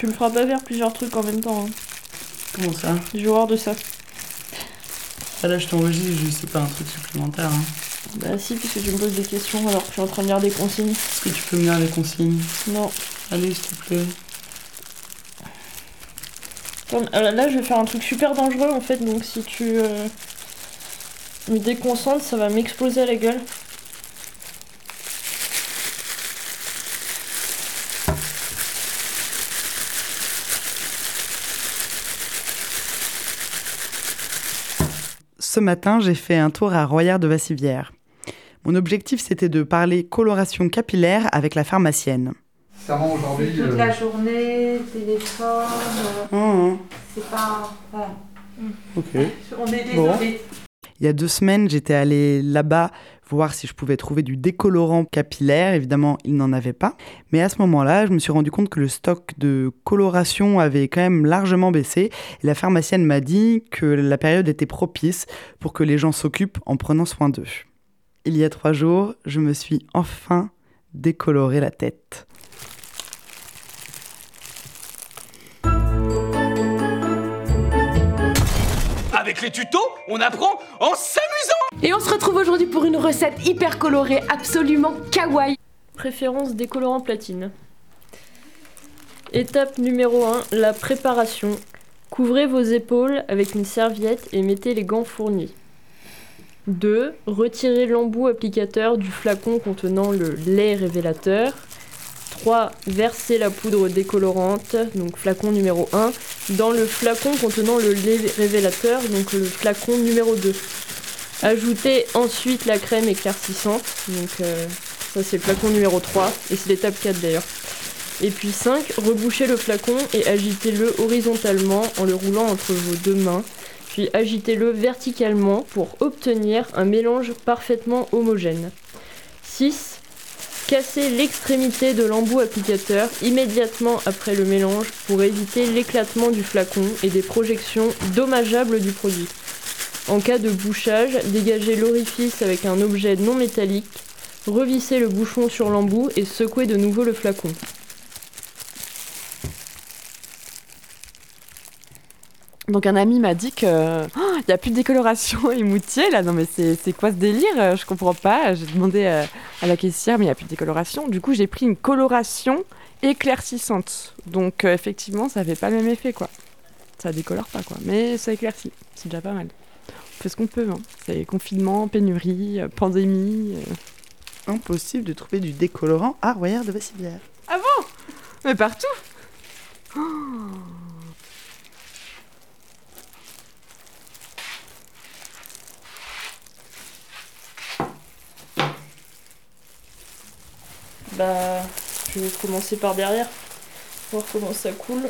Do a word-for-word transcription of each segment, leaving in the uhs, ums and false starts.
Tu me feras pas faire plusieurs trucs en même temps. Hein. Comment ça? J'ai horreur de ça. Ah là, je t'enregistre, je sais pas un truc supplémentaire. Hein. Bah si, puisque tu me poses des questions alors que je suis en train de lire des consignes. Est-ce que tu peux me lire les consignes? Non. Allez, s'il te plaît. Attends, là, je vais faire un truc super dangereux en fait, donc si tu euh, me déconcentres, ça va m'exploser à la gueule. Ce matin, j'ai fait un tour à Royère de Vassivière. Mon objectif, c'était de parler coloration capillaire avec la pharmacienne. Serment aujourd'hui. C'est toute euh... la journée, téléphone. Euh, Mmh. C'est pas. Voilà. Ok. On est désolé. Bon. Il y a deux semaines, j'étais allée là-bas voir si je pouvais trouver du décolorant capillaire. Évidemment, il n'en avait pas. Mais à ce moment-là, je me suis rendu compte que le stock de coloration avait quand même largement baissé. Et la pharmacienne m'a dit que la période était propice pour que les gens s'occupent en prenant soin d'eux. Il y a trois jours, je me suis enfin décoloré la tête. Avec les tutos, on apprend en s'amusant. Et on se retrouve aujourd'hui pour une recette hyper colorée, absolument kawaii. Préférence décolorant platine. Étape numéro un, la préparation. Couvrez vos épaules avec une serviette et mettez les gants fournis. deux. Retirez l'embout applicateur du flacon contenant le lait révélateur. trois. Versez la poudre décolorante, donc flacon numéro un, dans le flacon contenant le lait révélateur, donc le flacon numéro deux. Ajoutez ensuite la crème éclaircissante, donc euh, ça c'est le flacon numéro trois, et c'est l'étape quatre d'ailleurs. Et puis cinq. Rebouchez le flacon et agitez-le horizontalement en le roulant entre vos deux mains, puis agitez-le verticalement pour obtenir un mélange parfaitement homogène. six. Cassez l'extrémité de l'embout applicateur immédiatement après le mélange pour éviter l'éclatement du flacon et des projections dommageables du produit. En cas de bouchage, dégagez l'orifice avec un objet non métallique, revissez le bouchon sur l'embout et secouez de nouveau le flacon. Donc un ami m'a dit que oh, y a plus de décoloration émoutier là. Non mais c'est c'est quoi ce délire? Je comprends pas. J'ai demandé à, à la caissière mais il y a plus de décoloration. Du coup j'ai pris une coloration éclaircissante. Donc euh, effectivement ça fait pas le même effet quoi. Ça décolore pas quoi, mais ça éclaircit. C'est déjà pas mal. On fait ce qu'on peut. Hein. C'est confinement, pénurie, euh, pandémie. Euh... Impossible de trouver du décolorant à Royère de Vassivière. Ah bon? Mais partout. Oh. Bah, je vais commencer par derrière, voir comment ça coule.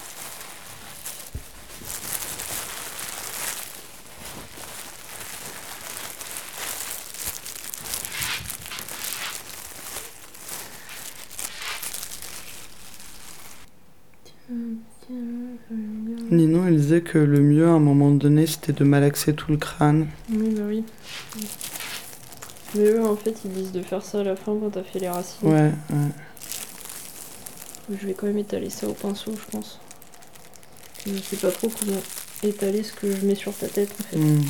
Ninon, elle disait que le mieux à un moment donné, c'était de malaxer tout le crâne. Oui, bah oui. Mais eux, en fait, ils disent de faire ça à la fin quand t'as fait les racines. Ouais, ouais. Je vais quand même étaler ça au pinceau, je pense. Je sais pas trop comment étaler ce que je mets sur ta tête, en fait. Mmh.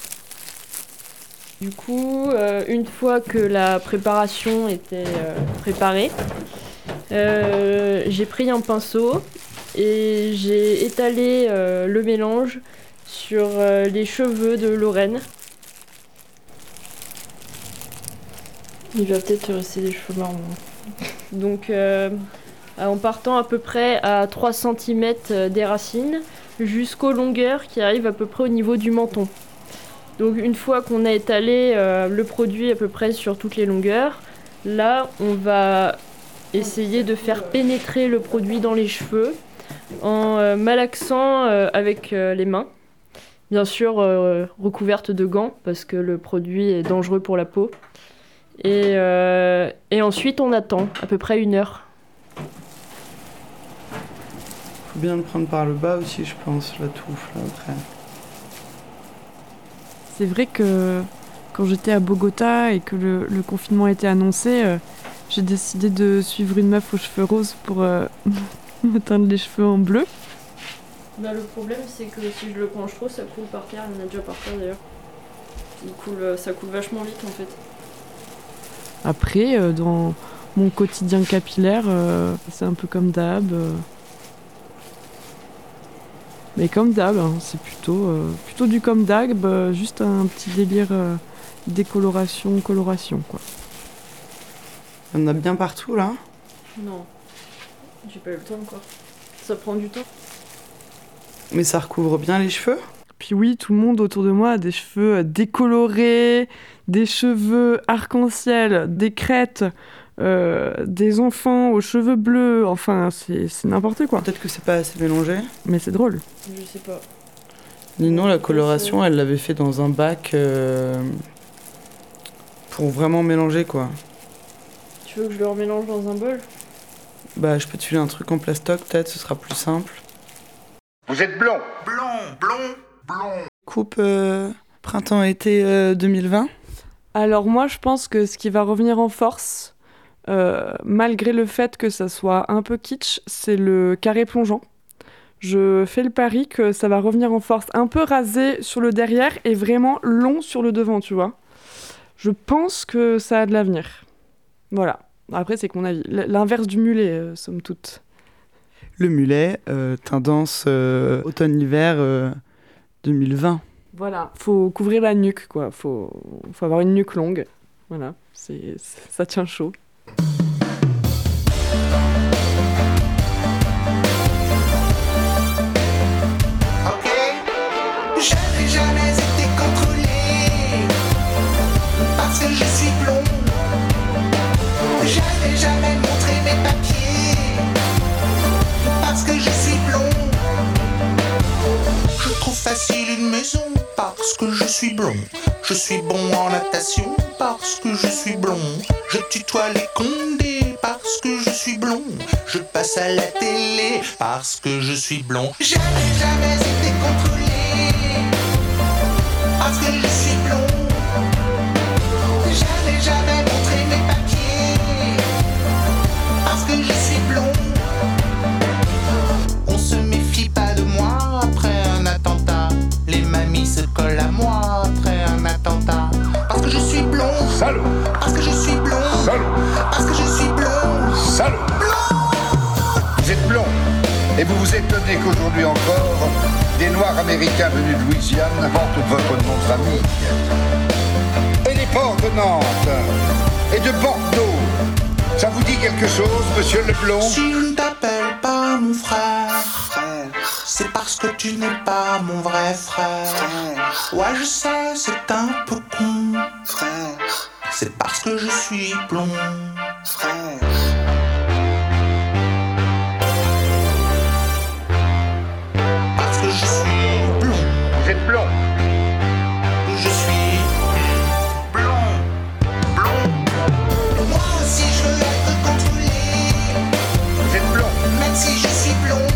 Du coup, euh, une fois que la préparation était euh, préparée, euh, j'ai pris un pinceau et j'ai étalé euh, le mélange sur euh, les cheveux de Lorraine. Il va peut-être rester des cheveux marrons. Donc, euh, en partant à peu près à trois centimètres des racines, jusqu'aux longueurs qui arrivent à peu près au niveau du menton. Donc, une fois qu'on a étalé euh, le produit à peu près sur toutes les longueurs, là, on va essayer de faire pénétrer le produit dans les cheveux en euh, malaxant euh, avec euh, les mains. Bien sûr, euh, recouverte de gants, parce que le produit est dangereux pour la peau. Et, euh, et ensuite, on attend à peu près une heure. Faut bien le prendre par le bas aussi, je pense, la touffe, là, après. C'est vrai que quand j'étais à Bogota et que le, le confinement a été annoncé, euh, j'ai décidé de suivre une meuf aux cheveux roses pour euh, me teindre les cheveux en bleu. Bah, le problème, c'est que si je le penche trop, ça coule par terre. Il y en a déjà par terre d'ailleurs. Il coule, euh, ça coule vachement vite en fait. Après, euh, dans mon quotidien capillaire, euh, c'est un peu comme d'hab. euh. Mais comme d'hab, hein, c'est plutôt, euh, plutôt du comme d'hab, euh, juste un petit délire euh, décoloration, coloration, quoi. Il y en a bien partout là. Non, j'ai pas eu le temps encore. Ça prend du temps. Mais ça recouvre bien les cheveux. Puis oui, tout le monde autour de moi a des cheveux euh, décolorés, des cheveux arc-en-ciel, des crêtes, euh, des enfants aux cheveux bleus, enfin c'est, c'est n'importe quoi. Peut-être que c'est pas assez mélangé. Mais c'est drôle. Je sais pas. Ninon, la coloration, elle l'avait fait dans un bac euh, pour vraiment mélanger quoi. Tu veux que je le remélange dans un bol? Bah, je peux te filer un truc en plastoc, peut-être, ce sera plus simple. Vous êtes blond. Blond, blond, blond. Coupe euh, printemps-été euh, deux mille vingt. Alors moi je pense que ce qui va revenir en force, euh, malgré le fait que ça soit un peu kitsch, c'est le carré plongeant. Je fais le pari que ça va revenir en force, un peu rasé sur le derrière et vraiment long sur le devant, tu vois. Je pense que ça a de l'avenir. Voilà. Après, c'est que mon avis. L- L'inverse du mulet, euh, somme toute. Le mulet, euh, tendance euh, automne-hiver euh, deux mille vingt. Voilà. Faut couvrir la nuque, quoi. Faut, faut avoir une nuque longue. Voilà. C'est, c'est- ça tient chaud. Ok, je n'ai jamais été contrôlé parce que je suis blond. Je n'ai jamais montré mes papiers parce que je suis blond. Je trouve facile une maison parce que je suis blond. Je suis bon en natation parce que je suis blond. Je tutoie les condés parce que je suis blond. Je passe à la télé parce que je suis blond. Je n'ai jamais été contrôlé parce que je suis blond. Je n'ai jamais montré mes papiers parce que je suis blond. On se méfie pas de moi après un attentat. Les mamies se collent à moi après un attentat. Parce que je suis blond. Salaud. Parce que je suis blond. Salaud. Parce que je suis blond. Salaud. Vous êtes blond. Et vous vous étonnez qu'aujourd'hui encore, des Noirs américains venus de Louisiane portent votre nom de famille. Et les ports de Nantes et de Bordeaux, ça vous dit quelque chose, monsieur le blond? Si je ne t'appelle pas mon frère, frère, c'est parce que tu n'es pas mon vrai frère. Frère. Ouais, je sais, c'est un peu con, frère. C'est parce que je suis blond, frère. Parce que je suis blond. Vous êtes blond. Je suis blond, blond. Moi aussi je veux être contrôlé. Vous êtes blond. Même si je suis blond.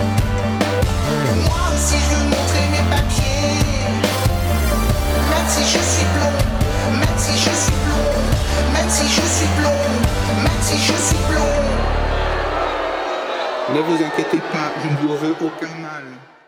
Moi aussi je veux montrer mes papiers. Même si je suis blond. Même si je suis blond. Même si je suis blond. Même si je suis blond. Ne vous inquiétez pas, je ne vous veux aucun mal.